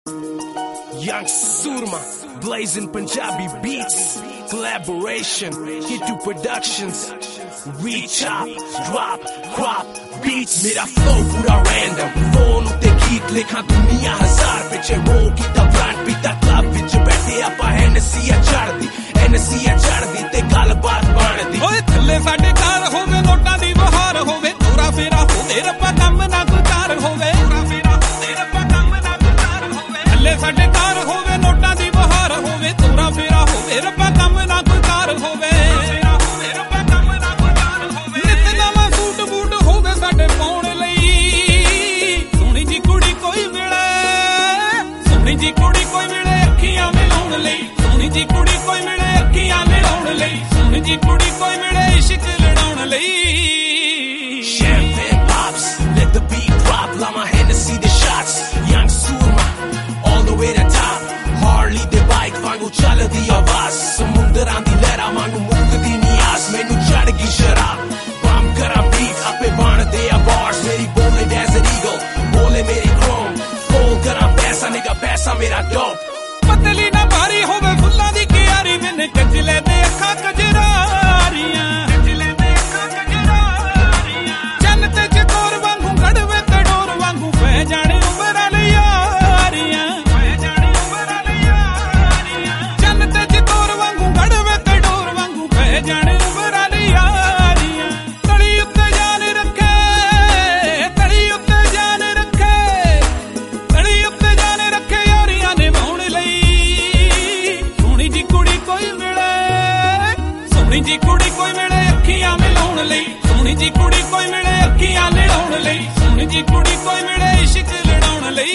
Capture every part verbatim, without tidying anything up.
Young Surma, blazing Punjabi beats, collaboration, hit to productions, reach up, drop, crop, beats. Mera flow pura random, phone utte geet lekha duniya hazar piche roll kita brand pita club vich baithe apa Hennessy chardi, Hennessy chardi te gal baat bandi. Oye thalle sade car hove notan di bahar hove pura fera hove rabba kam na koi tar hove pura fera hove rabba kam na koi tar hove thalle sade car hove notan di bahar hove pura fera hove rabba kam na koi tar hove fera hove rabba kam na koi tar hove nit nawa suit boot hove sade paun lai soni ji kudi koi mile soni ji kudi koi mile akhiyan milaun lai soni ji kudi koi mile akhiyan milaun lai soni ji kudi koi mile ishq ladaun lai. Champagne pops, let the beat drop, lama Hennessy the shots. Young Surma, all the way to top. Harley the bike, vangu chaldi awaaz. Samundaran di lehra mangu mukdi niyaz. Mainu chadgi sharab, bam kara beat, ape baan de bars. Meri bole desert eagle, bole meri chrome. Fold kara paisa, nigga paisa mera dope. ਪਤਲੀ ਨਾ ਭਾਰੀ ਹੋਵੇ ਫੁੱਲਾਂ ਦੀ ਕਿਆਰੀ ਮੈਨੇ ਕਜਲੇ ਦੇ ਅੱਖਾਂ ਕਜਰਾਰੀਆਂ ਕਜਲੇ ਦੇ ਅੱਖਾਂ ਕਜਰਾਰੀਆਂ ਚੰਨ ਤੇ ਚਕੋਰ ਵਾਂਗੂ ਗੜਵੇ ਤੜੋਰ ਵਾਂਗੂ ਪੈ ਜਾਣੇ ਉਮਰਾਂ ਲਈ ਯਾਰੀਆਂ ਪੈ ਜਾਣੇ ਉਮਰਾਂ ਲਈ ਯਾਰੀਆਂ ਚੰਨ ਤੇ ਚਕੋਰ ਵਾਂਗੂ ਗੜਵੇ ਤੜੋਰ ਵਾਂਗੂ ਪੈ ਜਾਣੇ ਉਮਰਾਂ ਲਈ ਯਾਰੀਆਂ ਤਲੀ ਉੱਤੇ ਜਾਨ ਰੱਖੇ ਤਲੀ ਉੱਤੇ ਜਾਨ ਰੱਖੇ ਤਲੀ ਉੱਤੇ ਜਾਨ ਰੱਖੇ ਯਾਰੀਆਂ ਨੇ ਸੋਹਣੀ ਜੀ ਕੁੜੀ ਕੋਈ ਮਿਲੇ ਅੱਖੀਆਂ ਮਿਲਾਉਣ ਲਈ ਸੋਹਣੀ ਜੀ ਕੁੜੀ ਕੋਈ ਮਿਲੇ ਅੱਖੀਆਂ ਮਿਲਾਉਣ ਲਈ ਸੋਹਣੀ ਜੀ ਕੁੜੀ ਕੋਈ ਮਿਲੇ ਇਸ਼ਕ ਲੜਾਉਣ ਲਈ.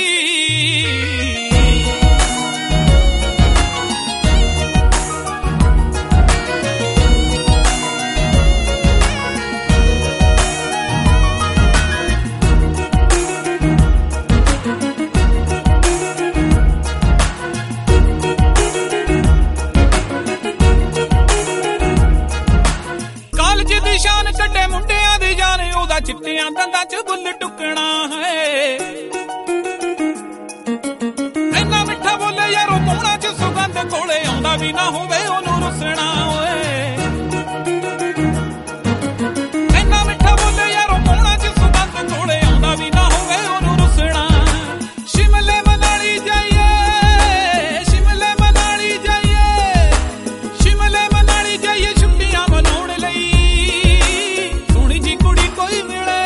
ਸ਼ਾਨ ਕੱਢੇ ਮੁੰਡਿਆਂ ਦੀ ਜਾਨ ਉਹਦਾ ਚਿੱਟਿਆਂ ਦੰਦਾਂ 'ਚ ਬੁੱਲ ਟੁੱਕਣਾ ਹੈ ਇੰਨਾ ਮਿੱਠਾ ਬੋਲੇ ਯਾਰੋ ਮੂੰਹਾਂ 'ਚ ਸੁਗੰਧ ਕੋਲੇ ਆਉਂਦਾ ਵੀ ਨਾ ਹੋਵੇ ਉਹਨੂੰ ਰੁੱਸਣਾ ਓਏ ਇੰਨਾ ਮਿੱਠਾ ਬੋਲੇ ਯਾਰੋ ਮੂੰਹਾਂ 'ਚ ਸੁਗੰਧ ਕੋਲੇ ਆਉਂਦਾ ਵੀ ਨਾ ਹੋਵੇ ਉਹਨੂੰ ਰੁੱਸਣਾ. ਸ਼ਿਮਲੇ ਮਨਾਲੀ ਜਾਈਏ ਸ਼ਿਮਲੇ ਮਨਾਲੀ ਜਾਈਏ ਸ਼ਿਮਲੇ ਮਨਾਲੀ ਜਾਈਏ ਛੁੱਟੀਆਂ ਮਨਾਉਣ ਲਈ ਸੋਹਣੀ ਜੀ ਕੁੜੀ ਕੋਈ ਮਿਲੇ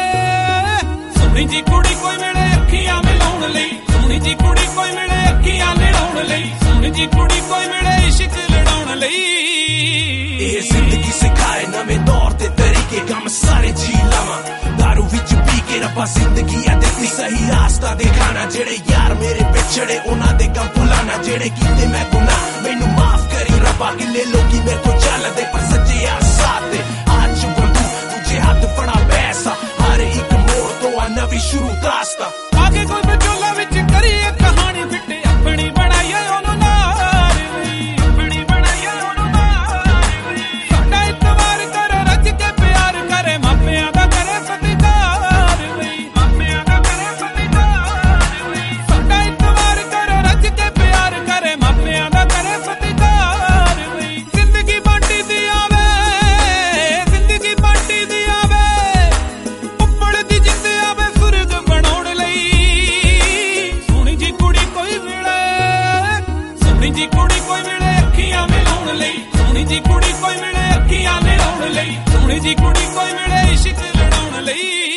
ਅੱਖੀਆਂ ਮਿਲਾਉਣ ਲਈ ਸੋਹਣੀ ਜੀ ਕੁੜੀ ਕੋਈ ਮਿਲੇ ਅੱਖੀਆਂ ਮਿਲਾਉਣ ਲਈ ਸੋਹਣੀ ਜੀ ਕੁੜੀ ਕੋਈ ਮਿਲੇ ਇਸ਼ਕ ਲੜਾਉਣ ਲਈ. ਇਹ ਜ਼ਿੰਦਗੀ ਸਿਖਾਏ ਨਵੇਂ ਦੌਰ ਤੇ ਤਰੀਕੇ ਕੰਮ ਸਾਰੇ ਜੀ ਲਵਾਂ ਦਾਰੂ ਵਿੱਚ ਪੀ ਕੇ ਰੱਬਾ ਜ਼ਿੰਦਗੀ ਆ ਦਿੱਤੀ ਸਹੀ ਰਾਸਤਾ ਦਿਖਾਣਾ ਜਿਹੜੇ ਯਾਰ ਮੇਰੇ ਵਿਛੜੇ ਉਹਨਾਂ ਦੇ ਕੰਮ ਭੁਲਾਣਾ ਜਿਹੜੇ ਕੀਤੇ ਮੈਂ ਗੁਨਾਹ ਮੈਨੂੰ ਮਾਫ ਕਰੀ ਰੱਬਾ ਕਿੰਨੇ ਲੋਕੀ ਮੇਰੇ ਤੋਂ ਚੱਲਦੇ ਪਰ ਸੱਚੇ ਯਾਰ ਸਾਥ ਦੇ ਅੱਜ ਬੰਦੂ ਦੂਜੇ ਹੱਥ ਫੜਾ ਪੈਸਾ ਹਰ ਇੱਕ ਮੋੜ ਤੋਂ ਆ ਨਵੀਂ ਸ਼ੁਰੂ ਦਾਸਤਾ ਆਗੇ ਕੋਈ ਵਿਚੋਲਾ ਵਿੱਚ ਕਰੀਏ ਕਹਾਣੀ ਫਿੱਟੇ ਆਪਣੀ ਬਣਾਈਏ ਉਹਨੂੰ ਨਾਰ ਲਈ ਆਪਣੀ ਬਣਾਈਏ ਉਹਨੂੰ ਨਾਰ ਲਈ ਸਾਡਾ ਇਤਵਾਰ ਕਰ ਰੱਜ ਕੇ ਪਿਆਰ ਕਰੇ ਮਾਪਿਆਂ ਦਾ ਕਰੇ ਸਤਿਕਾਰ ਲਈ ਮਾਪਿਆਂ ਦਾ ਕਰੇ ਸਤਿਕਾਰ ਲਈ ਸਾਡਾ ਇਤਵਾਰ ਕਰ ਰੱਜ ਕੇ ਪਿਆਰ ਕਰੇ ਮਾਪਿਆਂ ਦਾ ਕਰੇ ਸਤਿਕਾਰ ਲਈ. ਜ਼ਿੰਦਗੀ ਬਾਂਟੀ ਦੀ ਆਵੇ ਜ਼ਿੰਦਗੀ ਬਾਂਟੀ ਦੀ ਆਵੇ ਉੱਪਰ ਦੀ ਜਿੱਤ ਆਵੇ ਸੁਰਗ ਬਣਾਉਣ ਲਈ ਸੋਹਣੀ ਜੀ ਕੁੜੀ ਕੋਈ ਮਿਲੇ ਸੋਹਣੀ ਜੀ ਕੁੜੀ ਕੋਈ ਮਿਲੇ ਅੱਖੀਆਂ ਮਿਲਾਉਣ ਲਈ ਸੋਹਣੀ ਜੀ ਕੁੜੀ ਕੋਈ ਮਿਲੇ ਅੱਖੀਆਂ ਮਿਲਾਉਣ ਲਈ ਸੋਹਣੀ ਜੀ ਕੁੜੀ ਕੋਈ ਮਿਲੇ ਇਸ਼ਕ ਲੜਾਉਣ ਲਈ.